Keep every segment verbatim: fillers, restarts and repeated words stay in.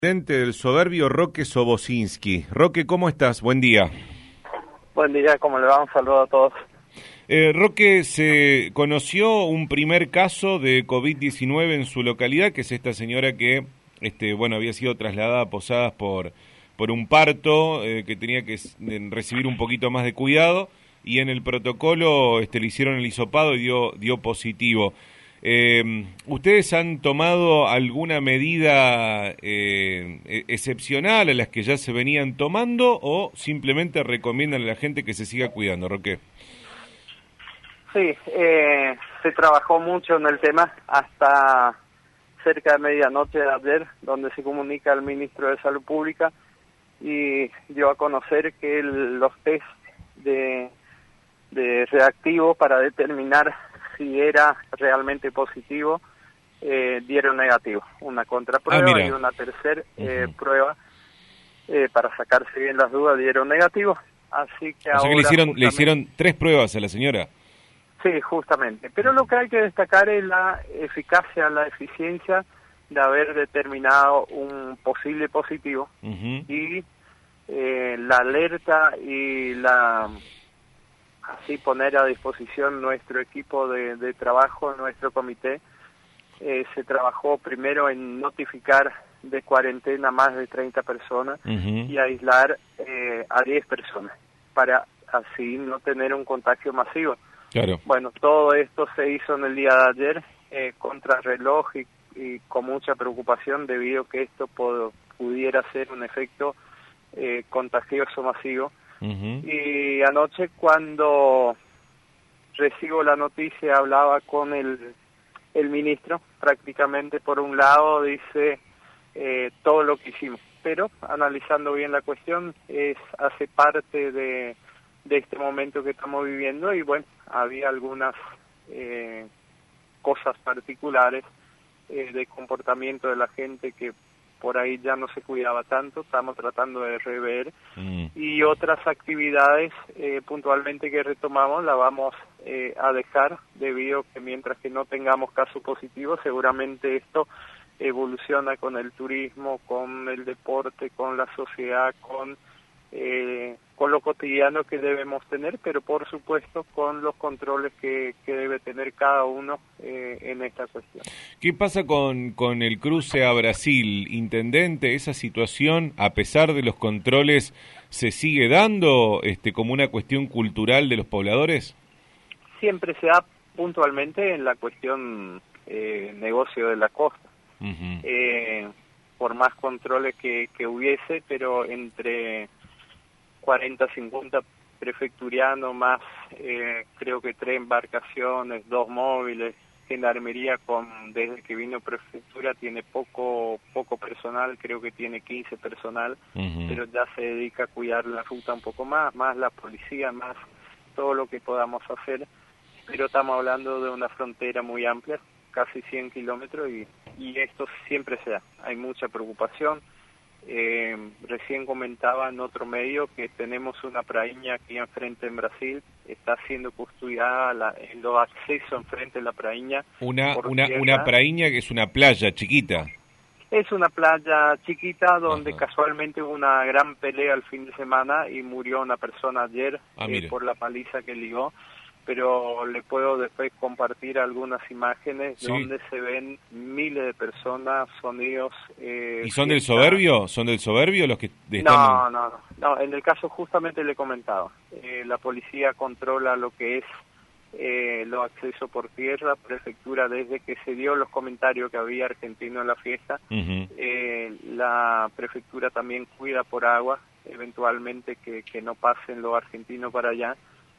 Presidente del soberbio Roque Sobocinski. Roque, ¿cómo estás? Buen día. Buen día, ¿cómo le va? Un saludo a todos. Eh, Roque, se conoció un primer caso de COVID diecinueve en su localidad, que es esta señora que este, bueno, había sido trasladada a Posadas por, por un parto, eh, que tenía que recibir un poquito más de cuidado, y en el protocolo este, le hicieron el hisopado y dio, dio positivo. Eh, ¿Ustedes han tomado alguna medida eh, excepcional a las que ya se venían tomando o simplemente recomiendan a la gente que se siga cuidando, Roque? Sí, eh, se trabajó mucho en el tema hasta cerca de medianoche de ayer, donde se comunica al ministro de Salud Pública y dio a conocer que el, los test de, de reactivo para determinar si era realmente positivo, eh, dieron negativo. Una contraprueba ah, y una tercera eh, uh-huh. prueba eh, para sacarse bien las dudas dieron negativo. Así que o ahora sea que le hicieron, justamente... le hicieron tres pruebas a la señora. Sí, justamente. Pero lo que hay que destacar es la eficacia, la eficiencia de haber determinado un posible positivo Uh-huh. y eh, la alerta y la... así poner a disposición nuestro equipo de, de trabajo, nuestro comité. Eh, se trabajó primero en notificar de cuarentena más de treinta personas Uh-huh. y aislar eh, a diez personas para así no tener un contagio masivo. Claro. Bueno, todo esto se hizo en el día de ayer eh, contra reloj y, y con mucha preocupación debido a que esto pod- pudiera ser un efecto eh, contagioso masivo. Uh-huh. Y anoche cuando recibo la noticia hablaba con el, el ministro, prácticamente por un lado dice eh, todo lo que hicimos, pero analizando bien la cuestión es hace parte de, de este momento que estamos viviendo y bueno, había algunas eh, cosas particulares eh, de comportamiento de la gente que por ahí ya no se cuidaba tanto, estamos tratando de rever Mm. y otras actividades eh, puntualmente que retomamos la vamos eh, a dejar debido a que mientras que no tengamos casos positivos seguramente esto evoluciona con el turismo, con el deporte, con la sociedad, con eh, con lo cotidiano que debemos tener, pero por supuesto con los controles que, que debe tener cada uno eh, en esta cuestión. ¿Qué pasa con, con el cruce a Brasil, intendente? ¿Esa situación, a pesar de los controles, se sigue dando este, como una cuestión cultural de los pobladores? Siempre se da puntualmente en la cuestión eh, negocio de la costa. Uh-huh. Eh, por más controles que, que hubiese, pero entre cuarenta, cincuenta prefecturianos más, eh, creo que tres embarcaciones, dos móviles, gendarmería con desde que vino prefectura tiene poco poco personal, creo que tiene quince personal, Uh-huh. pero ya se dedica a cuidar la ruta un poco más, más la policía, más todo lo que podamos hacer, pero estamos hablando de una frontera muy amplia, casi cien kilómetros y, y esto siempre se da, hay mucha preocupación. Eh, recién comentaba en otro medio que tenemos una praíña aquí enfrente en Brasil, está siendo custodiada la, en los accesos enfrente de la praíña. Una, una, una praíña que es una playa chiquita. Es una playa chiquita donde Ajá. casualmente hubo una gran pelea el fin de semana y murió una persona ayer Ah, eh, por la paliza que ligó. Pero le puedo después compartir algunas imágenes sí. donde se ven miles de personas, sonidos. Eh, ¿Y son del fiesta. soberbio? ¿Son del soberbio los que están...? No, no, no, no. En el caso justamente le comentaba. Eh, la policía controla lo que es eh, los accesos por tierra, prefectura, desde que se dio los comentarios que había argentino en la fiesta. Uh-huh. Eh, la prefectura también cuida por agua, eventualmente que, que no pasen los argentinos para allá.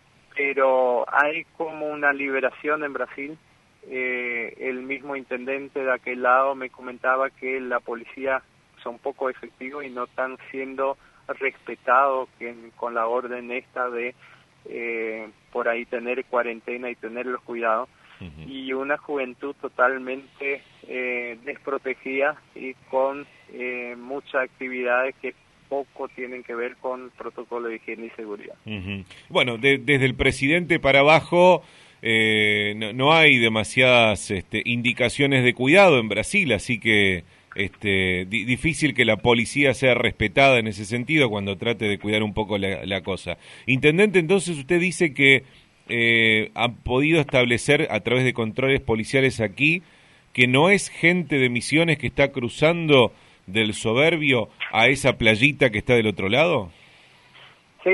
Pero hay como una liberación en Brasil. Eh, el mismo intendente de aquel lado me comentaba que la policía son poco efectivos y no están siendo respetados que, con la orden esta de eh, por ahí tener cuarentena y tener los cuidados. Uh-huh. Y una juventud totalmente eh, desprotegida y con eh, muchas actividades que poco tienen que ver con protocolo de higiene y seguridad. Uh-huh. Bueno, de, desde el presidente para abajo eh, no, no hay demasiadas este, indicaciones de cuidado en Brasil, así que este, di difícil que la policía sea respetada en ese sentido cuando trate de cuidar un poco la, la cosa. Intendente, entonces usted dice que eh, han podido establecer a través de controles policiales aquí que no es gente de Misiones que está cruzando del Soberbio a esa playita que está del otro lado. Sí,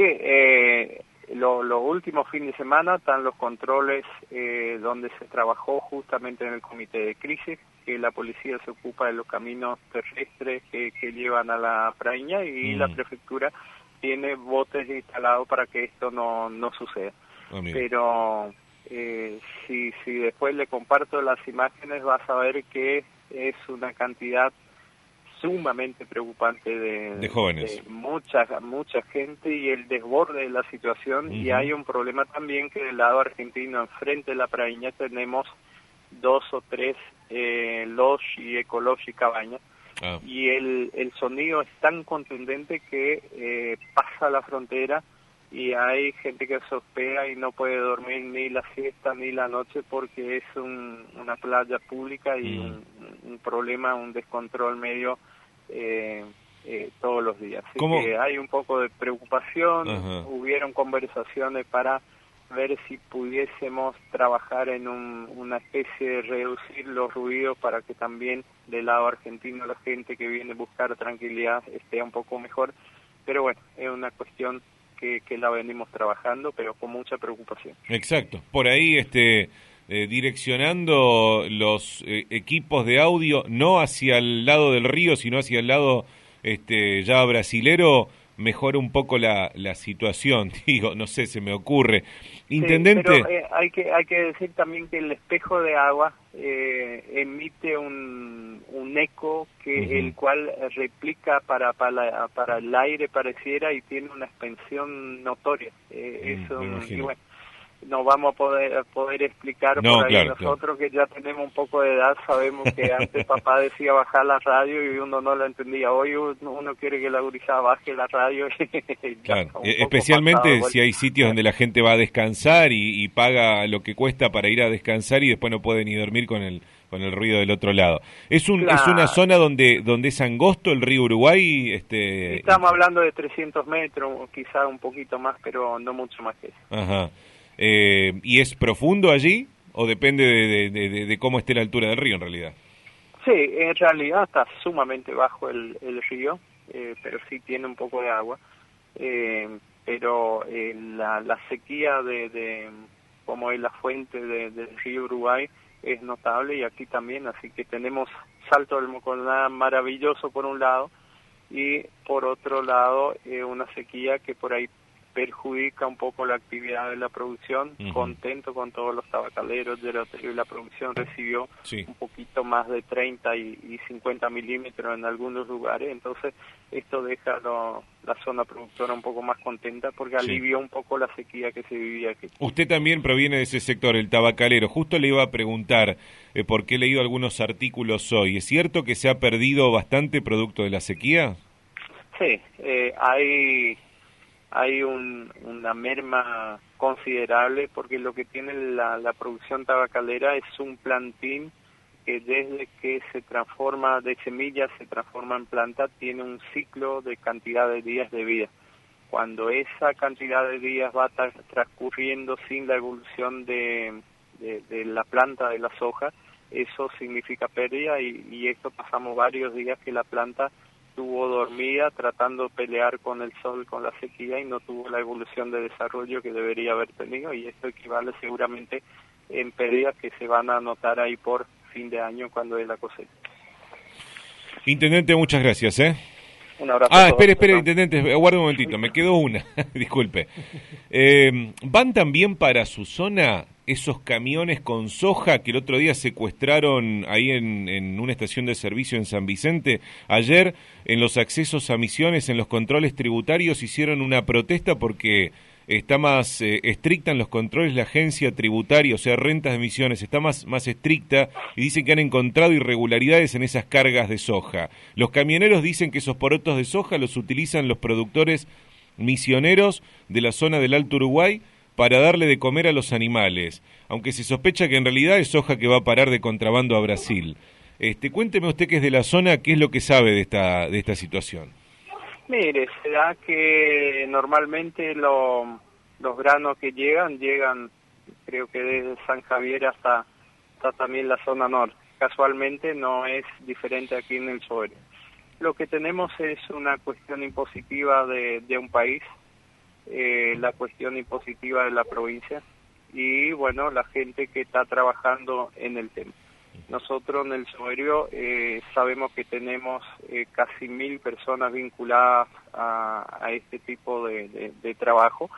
eh, los lo últimos fines de semana están los controles eh, donde se trabajó justamente en el comité de crisis, que la policía se ocupa de los caminos terrestres que, que llevan a la praña y mm. la prefectura tiene botes instalados para que esto no, no suceda. Oh, pero eh, si, si después le comparto las imágenes vas a ver que es una cantidad sumamente preocupante de, de jóvenes, de mucha mucha gente y el desborde de la situación. Uh-huh. Y hay un problema también que del lado argentino, enfrente de la praña, tenemos dos o tres eh, lodge y ecology cabañas, ah. y el, el sonido es tan contundente que eh, pasa la frontera y hay gente que se hospeda y no puede dormir ni la siesta ni la noche porque es un, una playa pública y mm. un, un problema, un descontrol medio eh, eh, todos los días. Así ¿Cómo? que hay un poco de preocupación. Ajá. Hubieron conversaciones para ver si pudiésemos trabajar en un, una especie de reducir los ruidos para que también del lado argentino la gente que viene a buscar tranquilidad esté un poco mejor. Pero bueno, es una cuestión Que, que la venimos trabajando, pero con mucha preocupación. Exacto. Por ahí, este, eh, direccionando los eh, equipos de audio no hacia el lado del río, sino hacia el lado este, ya brasilero, mejora un poco la, la situación. Digo, no sé, se me ocurre. Intendente. Sí, pero, eh, hay que hay que decir también que el espejo de agua eh, emite un, un eco que uh-huh. el cual replica para para, la, para el aire pareciera y tiene una expansión notoria. Eh, mm, es un, y bueno, no vamos a poder poder explicar no, por ahí claro, nosotros claro. que ya tenemos un poco de edad, sabemos que antes papá decía bajar la radio y uno no lo entendía. Hoy uno quiere que la gurizada baje la radio. Y claro. Especialmente pasado, si hay sitios donde la gente va a descansar y, y paga lo que cuesta para ir a descansar y después no puede ni dormir con el con el ruido del otro lado. Es un claro. es una zona donde donde es angosto el río Uruguay. Este, Estamos hablando de trescientos metros, quizá un poquito más, pero no mucho más que eso. Ajá. Eh, ¿Y es profundo allí o depende de, de, de, de cómo esté la altura del río en realidad? Sí, en realidad está sumamente bajo el, el río, eh, pero sí tiene un poco de agua. Eh, pero eh, la, la sequía de, de como es la fuente de, del río Uruguay es notable y aquí también, así que tenemos Salto del Moconá maravilloso por un lado y por otro lado eh, una sequía que por ahí perjudica un poco la actividad de la producción. Uh-huh. Contento con todos los tabacaleros de la, de la producción, recibió sí. un poquito más de treinta y, y cincuenta milímetros en algunos lugares, entonces esto deja lo, la zona productora un poco más contenta porque sí. alivió un poco la sequía que se vivía aquí. Usted también proviene de ese sector, el tabacalero. Justo le iba a preguntar, eh, porque he leído algunos artículos hoy. ¿Es cierto que se ha perdido bastante producto de la sequía? Sí, eh, hay... hay un, una merma considerable porque lo que tiene la, la producción tabacalera es un plantín que desde que se transforma de semilla, se transforma en planta, tiene un ciclo de cantidad de días de vida. Cuando esa cantidad de días va tra transcurriendo sin la evolución de, de, de la planta, de la soja, eso significa pérdida y, y esto pasamos varios días que la planta estuvo dormida tratando de pelear con el sol, con la sequía y no tuvo la evolución de desarrollo que debería haber tenido y esto equivale seguramente en pérdidas que se van a notar ahí por fin de año cuando es la cosecha. Intendente, muchas gracias, ¿eh? Un abrazo. Ah, espere, espere, ¿no? Intendente, aguarde un momentito, me quedó una, disculpe. Eh, ¿Van también para su zona esos camiones con soja que el otro día secuestraron ahí en, en una estación de servicio en San Vicente? Ayer, en los accesos a Misiones, en los controles tributarios, hicieron una protesta porque está más eh, estricta en los controles la agencia tributaria, o sea, rentas de Misiones, está más, más estricta y dicen que han encontrado irregularidades en esas cargas de soja. Los camioneros dicen que esos porotos de soja los utilizan los productores misioneros de la zona del Alto Uruguay para darle de comer a los animales, aunque se sospecha que en realidad es soja que va a parar de contrabando a Brasil. Este, cuénteme usted que es de la zona, ¿qué es lo que sabe de esta, de esta situación? Mire, se da que normalmente lo, los granos que llegan, llegan creo que desde San Javier hasta, hasta también la zona norte. Casualmente no es diferente aquí en el Soberio. Lo que tenemos es una cuestión impositiva de, de un país, eh, la cuestión impositiva de la provincia y, bueno, la gente que está trabajando en el tema. Nosotros en el Soberio eh, sabemos que tenemos eh, casi mil personas vinculadas a, a este tipo de, de, de trabajo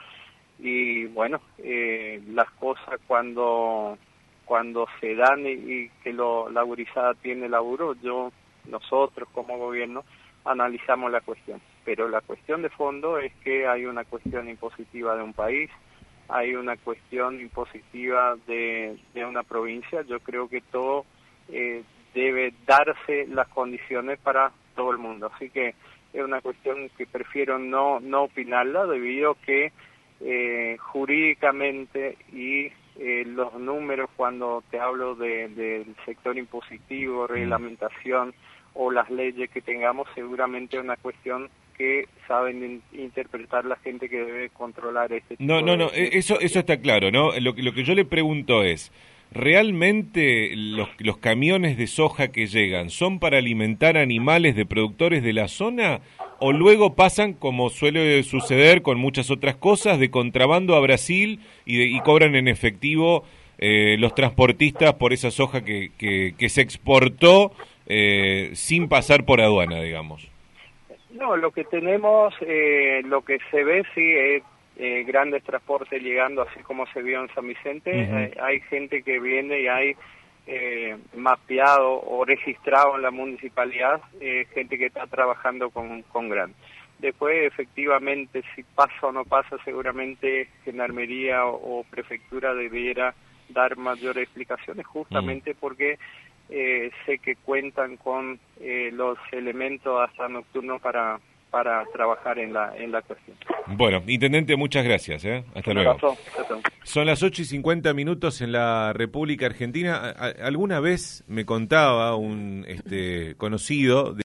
y bueno, eh, las cosas cuando cuando se dan y, y que lo, la gurizada tiene laburo, yo, nosotros como gobierno analizamos la cuestión, pero la cuestión de fondo es que hay una cuestión impositiva de un país, hay una cuestión impositiva de, de una provincia. Yo creo que todo eh, debe darse las condiciones para todo el mundo, así que es una cuestión que prefiero no no opinarla debido a que eh, jurídicamente y eh, los números cuando te hablo de, del sector impositivo, reglamentación o las leyes que tengamos, seguramente es una cuestión que saben in interpretar la gente que debe controlar este tipo No, no, no, de... eso eso está claro, ¿no? Lo que, lo que yo le pregunto es, ¿realmente los, los camiones de soja que llegan son para alimentar animales de productores de la zona o luego pasan, como suele suceder con muchas otras cosas, de contrabando a Brasil y, de, y cobran en efectivo eh, los transportistas por esa soja que, que, que se exportó eh, sin pasar por aduana, digamos? No, lo que tenemos, eh, lo que se ve sí es eh, grandes transportes llegando, así como se vio en San Vicente. Uh-huh. eh, hay gente que viene y hay eh, mapeado o registrado en la municipalidad, eh, gente que está trabajando con, con gran. Después, efectivamente, si pasa o no pasa, seguramente Gendarmería o, o Prefectura debiera dar mayores explicaciones, justamente uh-huh. porque Eh, sé que cuentan con eh, los elementos hasta nocturnos para para trabajar en la en la cuestión. Bueno, Intendente, muchas gracias. ¿eh? Hasta luego. Son las ocho y cincuenta minutos en la República Argentina. A- alguna vez me contaba un este conocido... De